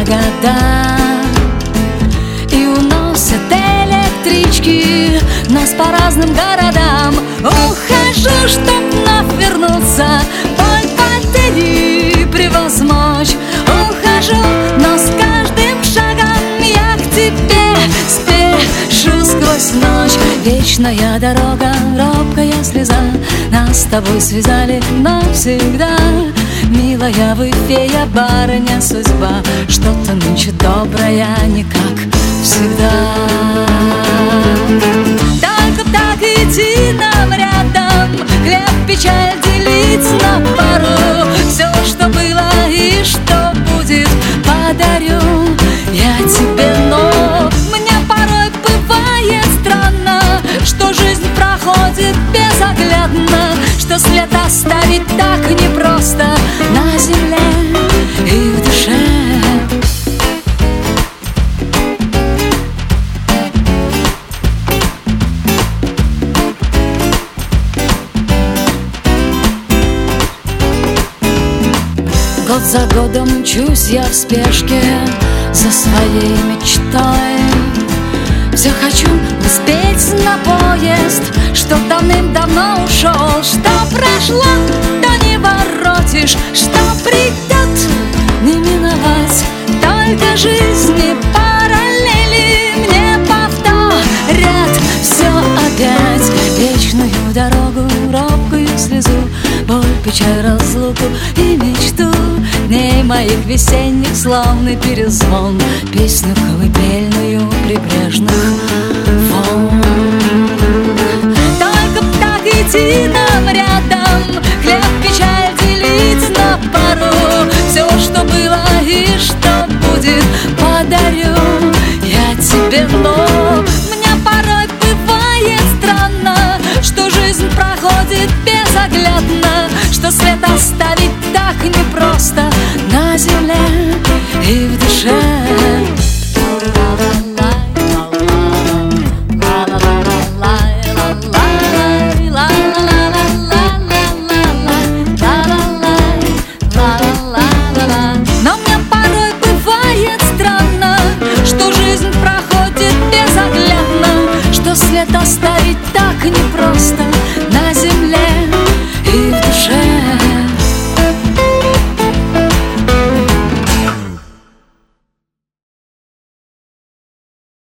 года, и уносят электрички нас по разным городам. Ухожу, чтоб вновь вернуться, боль потери превозмочь. Ухожу, но с каждым шагом я к тебе спешу сквозь ночь. Вечная дорога, робкая слеза, нас с тобой связали навсегда. Милая вы фея, барыня судьба, что-то нынче добрая, не как всегда. Только б так идти нам рядом, хлеб, печаль делить на пару. Все, что было и что будет, подарю я тебе, но мне порой бывает странно, что жизнь проходит безоглядно, что след оставить так непросто на земле и в душе. Год за годом мчусь я в спешке за своей мечтой. Все хочу успеть на поезд, что давным-давно ушел. Что прошло, то не воротишь, что придет, не миновать. Только жизни параллели мне повторят все опять. Вечную дорогу, робкую слезу, боль, печаль, разлуку и мечту дней моих весенних, славный перезвон, песню колыбельную прибрежных волн. Только б так идти нам рядом, хлеб, печаль делить на пару. Все, что было и что будет, подарю я тебе, но мне порой бывает странно, что жизнь проходит безоглядно, что след оставить так непросто на земле и в душе. Но мне порой бывает странно, что жизнь проходит безоглядно, что след оставить так непросто на